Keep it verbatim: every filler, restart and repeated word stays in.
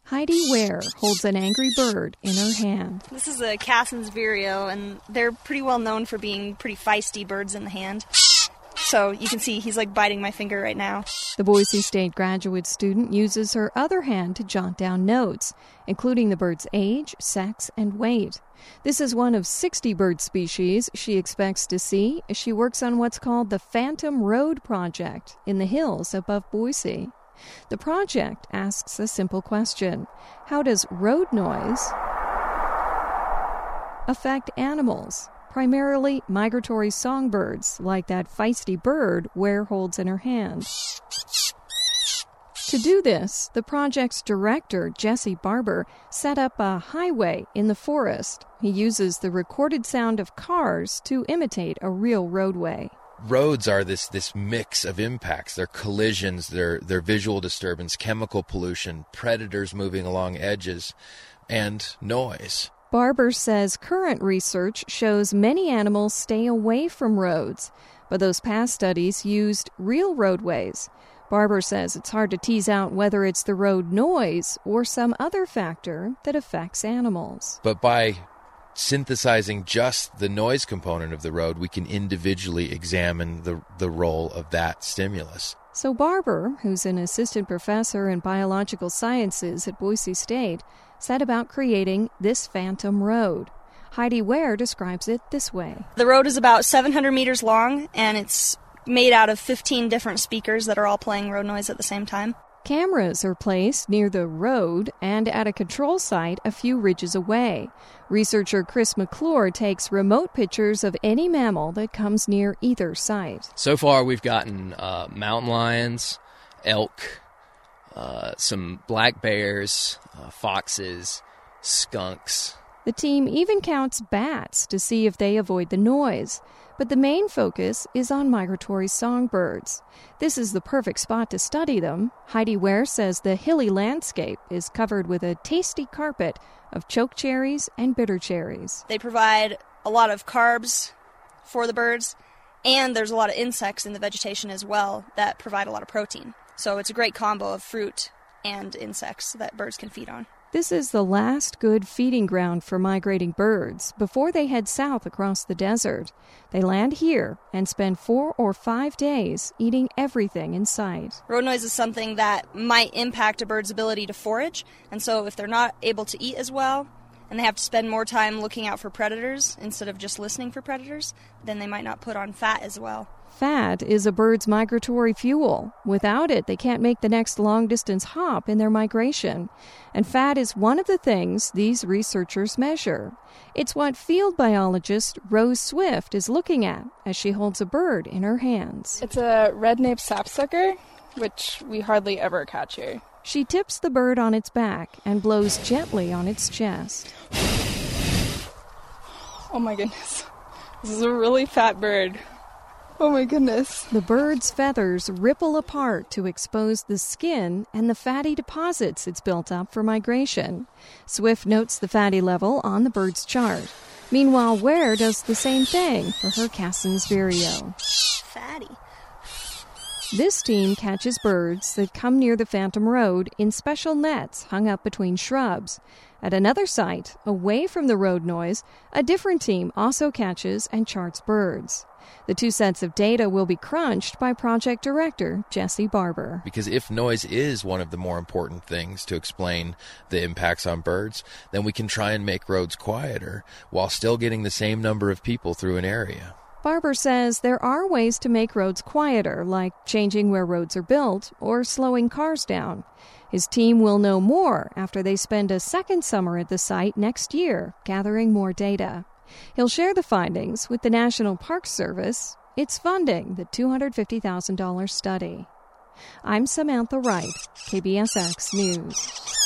Heidi Ware holds an angry bird in her hand. This is a Cassin's vireo, and they're pretty well known for being pretty feisty birds in the hand. So you can see he's like biting my finger right now. The Boise State graduate student uses her other hand to jot down notes, including the bird's age, sex, and weight. This is one of sixty bird species she expects to see as she works on what's called the Phantom Road Project in the hills above Boise. The project asks a simple question: how does road noise affect animals, primarily migratory songbirds like that feisty bird Ware holds in her hand? To do this, the project's director, Jesse Barber, set up a highway in the forest. He uses the recorded sound of cars to imitate a real roadway. Roads are this this mix of impacts. They're collisions, they're, they're visual disturbance, chemical pollution, predators moving along edges, and noise. Barber says current research shows many animals stay away from roads, but those past studies used real roadways. Barber says it's hard to tease out whether it's the road noise or some other factor that affects animals. But by synthesizing just the noise component of the road, we can individually examine the, the role of that stimulus. So Barber, who's an assistant professor in biological sciences at Boise State, set about creating this phantom road. Heidi Ware describes it this way. The road is about seven hundred meters long, and it's made out of fifteen different speakers that are all playing road noise at the same time. Cameras are placed near the road and at a control site a few ridges away. Researcher Chris McClure takes remote pictures of any mammal that comes near either site. So far, we've gotten uh, mountain lions, elk, uh, some black bears, uh, foxes, skunks. The team even counts bats to see if they avoid the noise. But the main focus is on migratory songbirds. This is the perfect spot to study them. Heidi Ware says the hilly landscape is covered with a tasty carpet of choke cherries and bitter cherries. They provide a lot of carbs for the birds, and there's a lot of insects in the vegetation as well that provide a lot of protein. So it's a great combo of fruit and insects that birds can feed on. This is the last good feeding ground for migrating birds before they head south across the desert. They land here and spend four or five days eating everything in sight. Road noise is something that might impact a bird's ability to forage, and so if they're not able to eat as well, and they have to spend more time looking out for predators instead of just listening for predators, then they might not put on fat as well. Fat is a bird's migratory fuel. Without it, they can't make the next long-distance hop in their migration. And fat is one of the things these researchers measure. It's what field biologist Rose Swift is looking at as she holds a bird in her hands. It's a red-naped sapsucker, which we hardly ever catch here. She tips the bird on its back and blows gently on its chest. Oh my goodness. This is a really fat bird. Oh my goodness. The bird's feathers ripple apart to expose the skin and the fatty deposits it's built up for migration. Swift notes the fatty level on the bird's chart. Meanwhile, Ware does the same thing for her Cassin's vireo. Fatty. This team catches birds that come near the Phantom Road in special nets hung up between shrubs. At another site, away from the road noise, a different team also catches and charts birds. The two sets of data will be crunched by project director Jesse Barber. Because if noise is one of the more important things to explain the impacts on birds, then we can try and make roads quieter while still getting the same number of people through an area. Barber says there are ways to make roads quieter, like changing where roads are built or slowing cars down. His team will know more after they spend a second summer at the site next year, gathering more data. He'll share the findings with the National Park Service. It's funding the two hundred fifty thousand dollars study. I'm Samantha Wright, K B S X News.